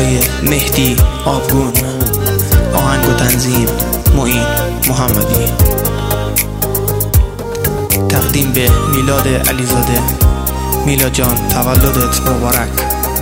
صدای مهدی آبگون، آهنگ و تنظیم معین محمدی. تقدیم به میلاد علیزاده. میلاد جان تولدت مبارک.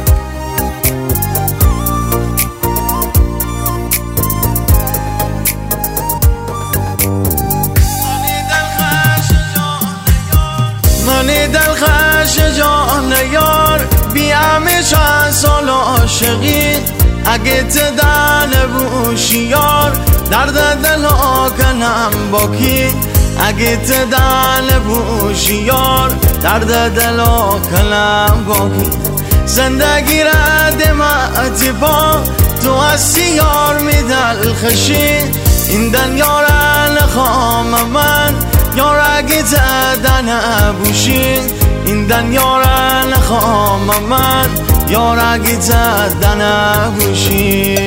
منی دلخوش جان یار بی همه چند سال عاشقی، اگه تدن بوشی یار درد دل ها کنم با کی، اگه تدن بوشی یار درد دل ها کنم با کی. زندگی رد مأتی پا تو هستی یار می دلخوشی، این دنیا را نخوام من یار اگه تدن بوشی، این دنیا را نخوام من یار اگه تدن بوشی.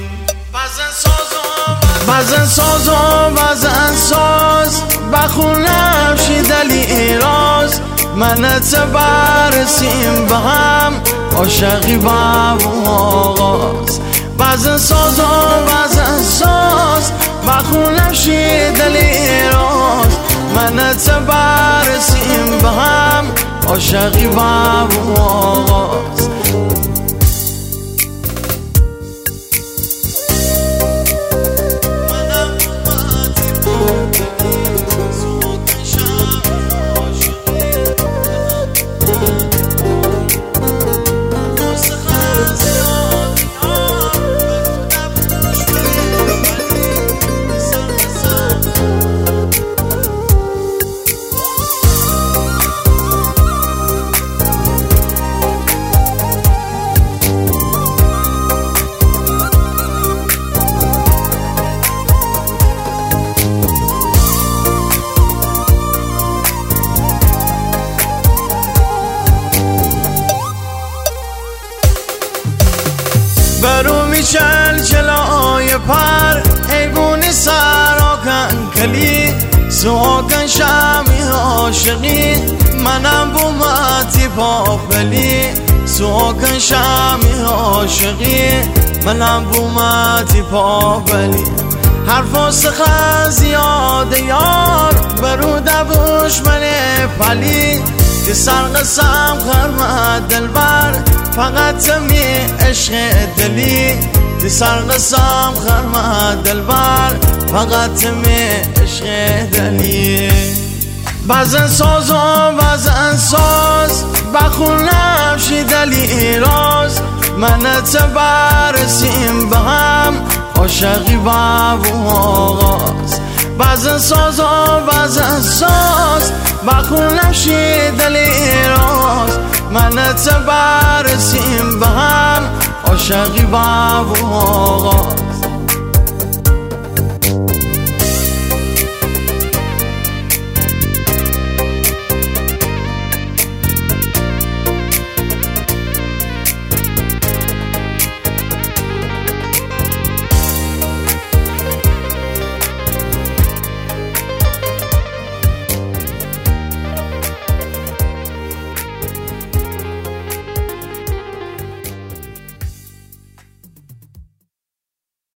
بزن ساز و بزن ساز بخونم شی دلی راز، منت برسیم به هم عاشقی و آغاز. بزن ساز و بزن ساز بخونم شی دلی راز، منت برسیم به هم عاشقی و آغاز. برو میچل چلای پر ایگونی سراکن کلی، سوکن شمی عاشقی منم بومتی پاپلی، سوکن شمی عاشقی منم بومتی پاپلی. حرفا سخن زیاده یار برو دبوش من پلی، که سرقسم خرمت دلبر فقط می عشق دلی، که سرقسم خرمت دلبر فقط می عشق دلی. بزن ساز و بزن ساز بخونم شی دلی راز، منت برسیم به هم عاشقی و آغاز. بزن ساز و بزن ساز بخونم شی دلی راز، منت برسیم به هم عاشقی و آغاز.